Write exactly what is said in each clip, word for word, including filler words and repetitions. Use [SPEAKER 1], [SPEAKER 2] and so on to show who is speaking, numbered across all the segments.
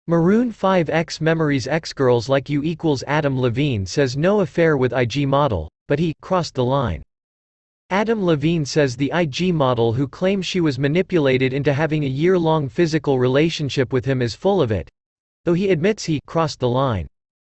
[SPEAKER 1] Maroon five X Memories X Girls Like You equals Adam Levine says no affair with I G model, but he crossed the line. Adam Levine says the I G model who claims she was manipulated into having a year-long physical relationship with him is full of it, though he admits he crossed the line.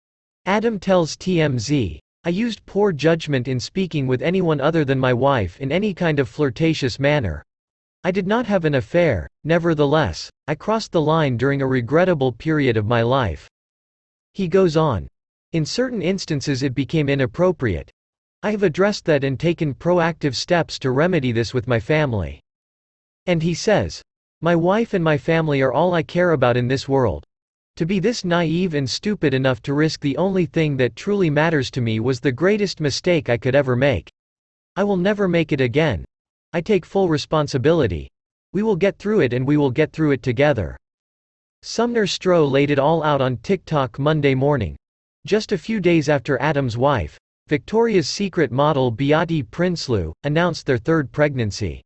[SPEAKER 1] Adam tells T M Z, "I used poor judgment in speaking with anyone other than my wife in any kind of flirtatious manner. I did not have an affair, nevertheless, I crossed the line during a regrettable period of my life." He goes on, "In certain instances it became inappropriate. I have addressed that and taken proactive steps to remedy this with my family." And he says, "My wife and my family are all I care about in this world. To be this naive and stupid enough to risk the only thing that truly matters to me was the greatest mistake I could ever make. I will never make it again. I take full responsibility. We will get through it and we will get through it together." Sumner Stroh laid it all out on TikTok Monday morning, just a few days after Adam's wife, Victoria's Secret model Beate Prinsloo, announced their third pregnancy.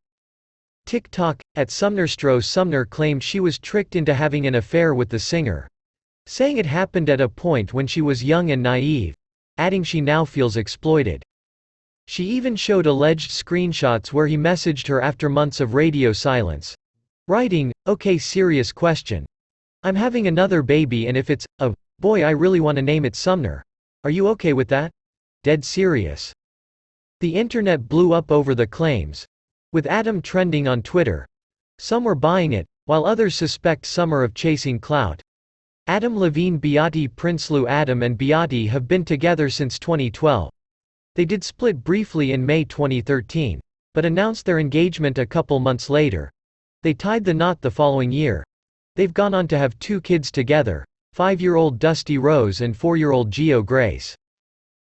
[SPEAKER 1] TikTok, at Sumner Stroh Sumner claimed she was tricked into having an affair with the singer, saying it happened at a point when she was young and naive, adding she now feels exploited. She even showed alleged screenshots where he messaged her after months of radio silence, writing, "Okay, serious question. I'm having another baby and if it's a boy I really want to name it Sumner. Are you okay with that? Dead serious." The internet blew up over the claims, with Adam trending on Twitter. Some were buying it, while others suspect Summer of chasing clout. Adam Levine Beate Prinsloo Adam and Beate have been together since twenty twelve. They did split briefly in May twenty thirteen, but announced their engagement a couple months later. They tied the knot the following year. They've gone on to have two kids together, five-year-old Dusty Rose and four-year-old Geo Grace.